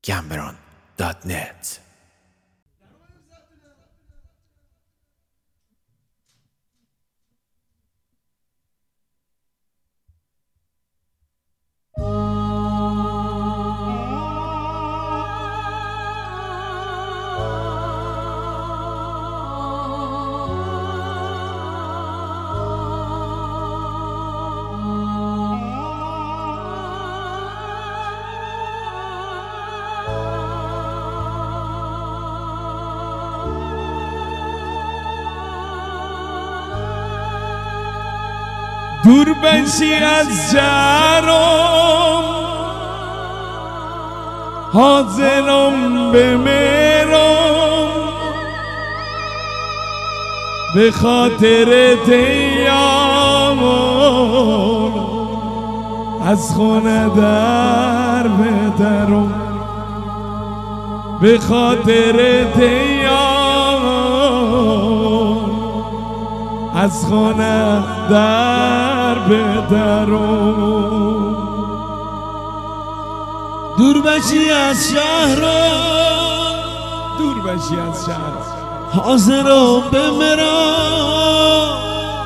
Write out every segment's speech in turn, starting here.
gambron.net. دور بشی از شهرم، حاضرم به میرم، به خاطر دیام از خونه در بدرم، به خاطر دیام از خونه در بدرم. دور بشی از شهرم، دور بشی از شهر، حاضرم بمیرم.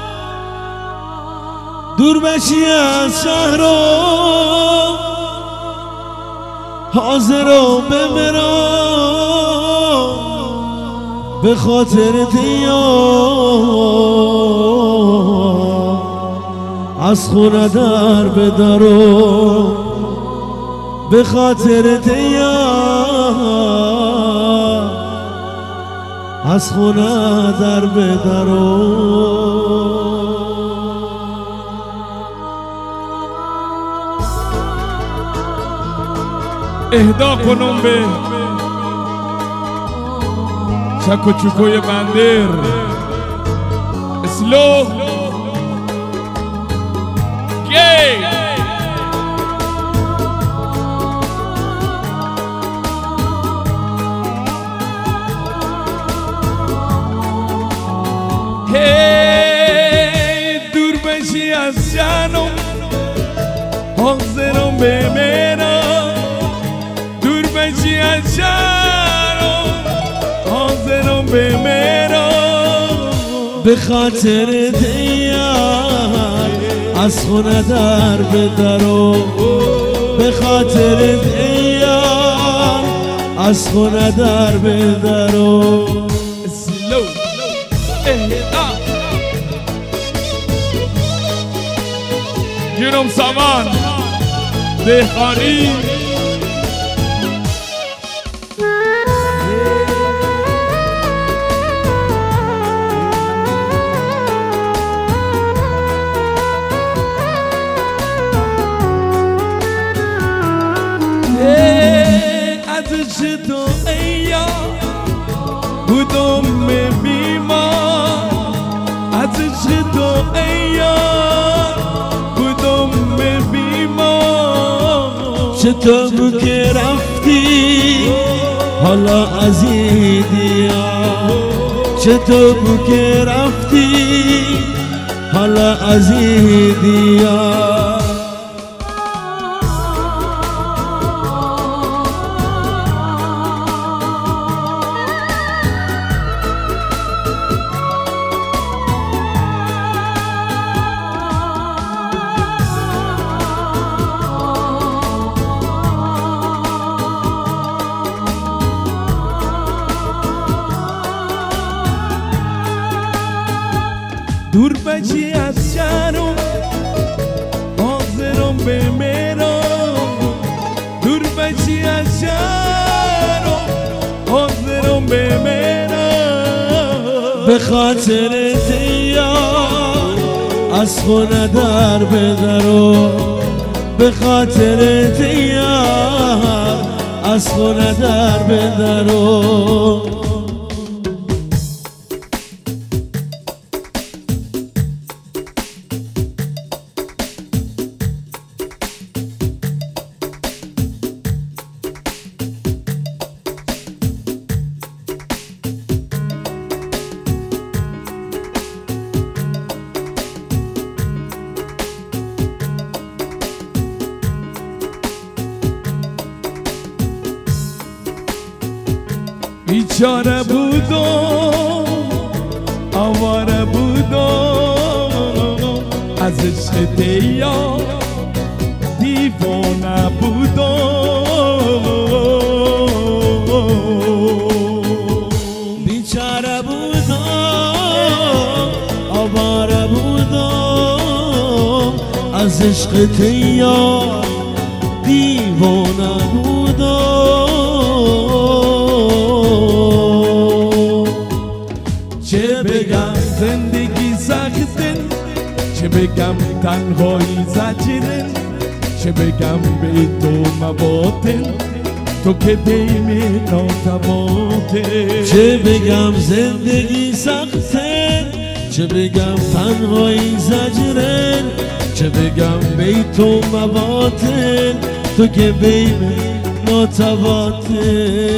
دور بشی از شهرم، حاضرم بمیرم، به خاطر دیام از خونه در بدرم، به خاطر دیام از خونه در بدرم. اهدا کنم به چک و چکوی بندر اسلو گی دور بشی از جانم، حاضرم بمیرم. دور بشی از جانم، حاضرم بمیرم، به خاطر دیار از خونه در بدرم، به خاطر دیار از خونه در بدرم. اسلو گیرم سامان دهقانی از تو ایا بودم بیمار، از تو ایا بودم بیمار. چطور که رفتی حالا از این دیار، چطور که رفتی حالا از این دیار. دور بشی از شهرم، حاضرم بمیرم. دور بشی از شهرم، حاضرم بمیرم، به خاطر دیار از خونه در بدرم، به خاطر دیار از خونه در بدرم. بیچاره بودم آواره بودم از عشق دیار دیوانه بودم بیچاره بودم آواره بودم از عشق دیار دیوانه بودم چه بگم زندگی سخته چه بگم تنهایی زجره چه بگم به تو مباطن تو که دیم ناتواته چه بگم زندگی سخته چه بگم تنهایی زجره چه بگم به تو مباطن تو که بیم ناتواته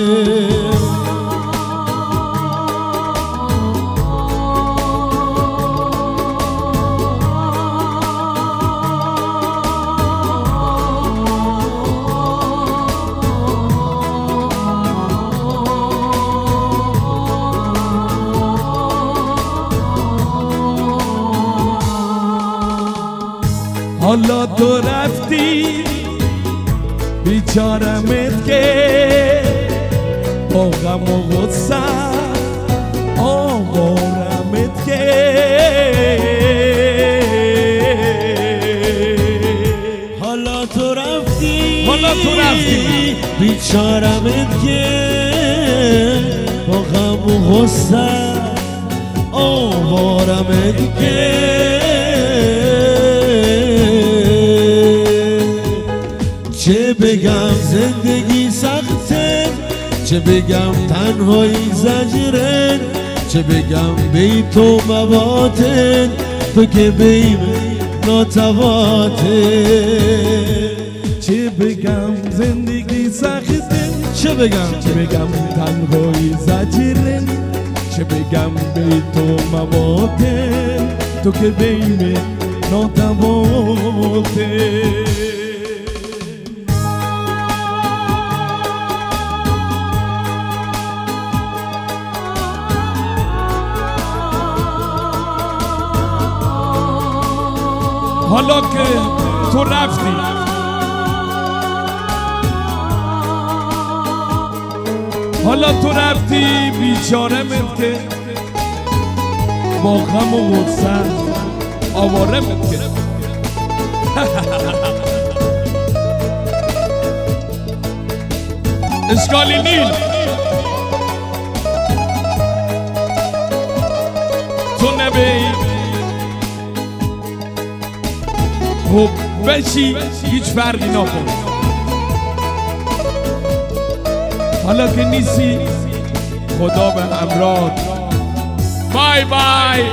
حالا تو رفتی بیچارمت که با غم و غصه آوارمت که حالا تو رفتی بیچارمت که با غم و غصه آوارمت که چه بگم زندگی سخته چه بگم تنهایی زجره چه بگم بی تو مباطن تو که بیم ناتواته چه بگم زندگی سخته چه بگم تنهایی زجره چه بگم به تو مباطن تو که بیم ناتواته حالا که تو رفتی بیچارمت که با غم و غصه آوارمت که اشکالی نیل تو نبی خوب بشی هیچ فرقی نکن حالا که نیستی خدا به همراهت بای بای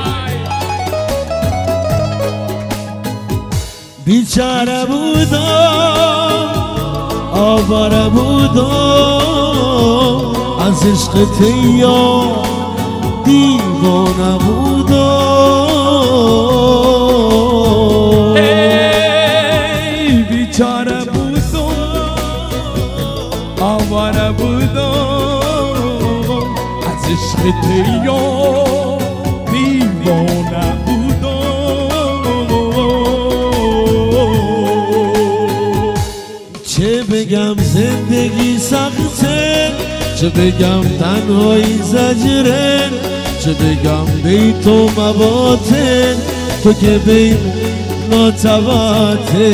بیچاره بودم آواره بودم از عشق تیار دیوانه بودم ای بیچاره بودم آواره بودم از عشق تیار دیوانه بودم چه بگم زندگی سخته چه بگم تنهایی زجره چه بگم بی تو مباطن تو که بیم ناتواته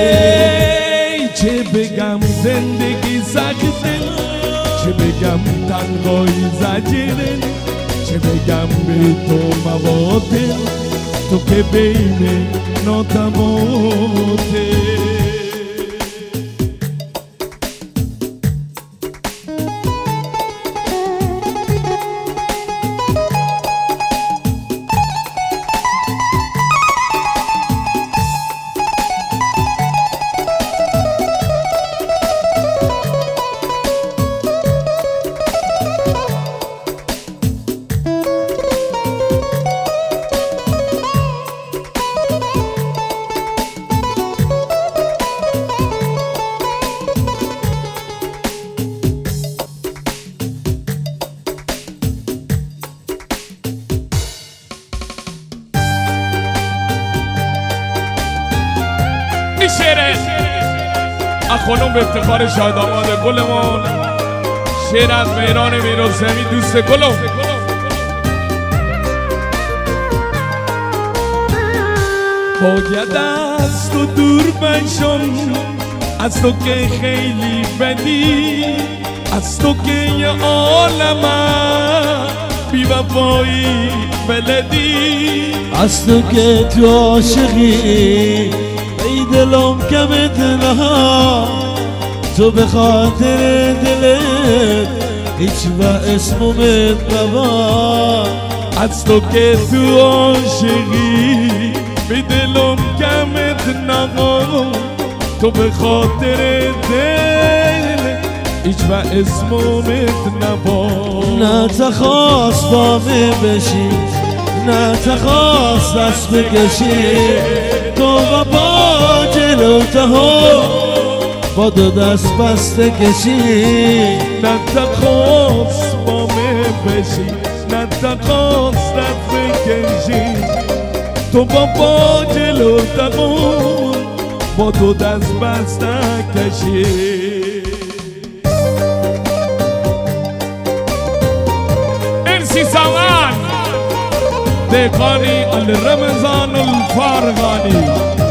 چه بگم زندگی سخته چه بگم تنهایی زجره چه بگم به تو مباطن تو که بین ناتواته اخونم به افتخار شاهد آباد گلمون، شعر از مهران میرزمی دوست گلم. باید از تو دور بشم، از تو که خیلی بدی، از تو که یه عالمم بی وفایی بلدی، از تو که تو عاشقی ای دلم کمت نها، تو به خاطر دلت هیچ و اسممت نبا، از تو که تو عاشقی به دلم کمت نها، تو به خاطر دل هیچ و اسممت نبا. نه تخواست با من بشی، نه تخواست دست بکشی، تو و با جلوته ها با دو دست بسته کشی. نه تخواست با من بشی، نه تخواست دست بکشی، تو با جلوته ها با دو دست بسته کشی. سامان دهقانی الرمضان الفارغانی،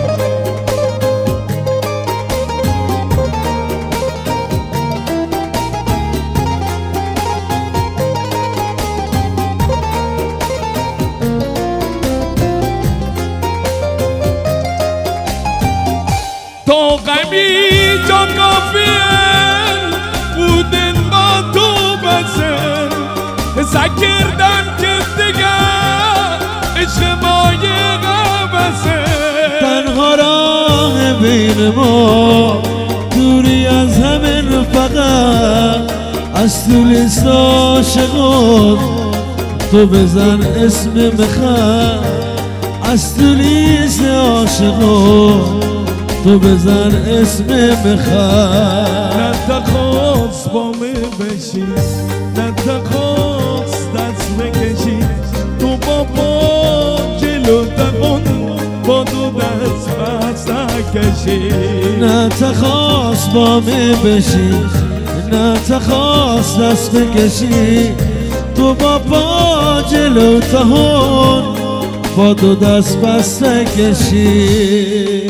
تو غمی جا کافیه بودن با تو بسن، حسا کردم که دیگه عشق ما یه قبسه. تنها راه بین ما دوری از همه فقط، از تو لیست عاشقات تو بزن اسم مخم، از تو لیست عاشقات تو بزن اسم مخم. نه تخواست با من بشی، نه تخواست دست بکشی، تو با جلو دقون با دو دست بسته کشی. نه تخواست با من بشی، نه تخواست دست بکشی، تو با جلو دقون با دو دست بسته کشی.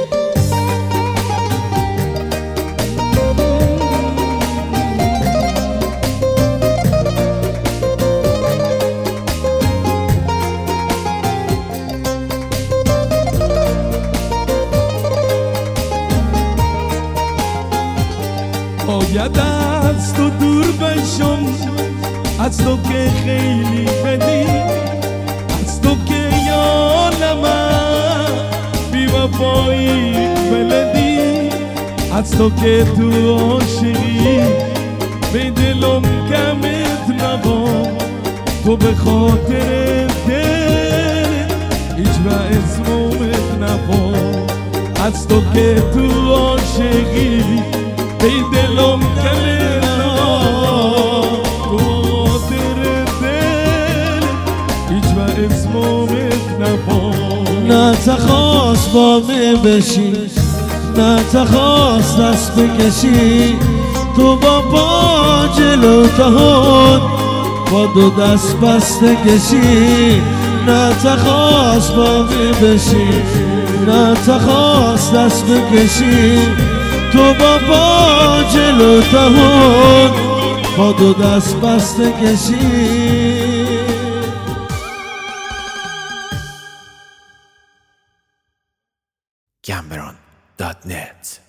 باید از تو دور بشم، از تو که خیلی بدی، از تو که یه عالمم بی وفایی بلدی، از تو که تو عاشقی به دلم کمت نبا، تو به خاطر دل هیچ و اسممت نبا، از تو که تو عاشقی ای دلم کمت تو خاطر دل هیچ و اسممت نبا. نه تخواست با من بشی، نه تخواست دست بکشی، تو با جلو تهون با دو دست بسته کشی. نه تخواست با من بشی، نه تخواست دست بکشی، تو با جلو تهون با دو دست بسته کشی. Cameron.net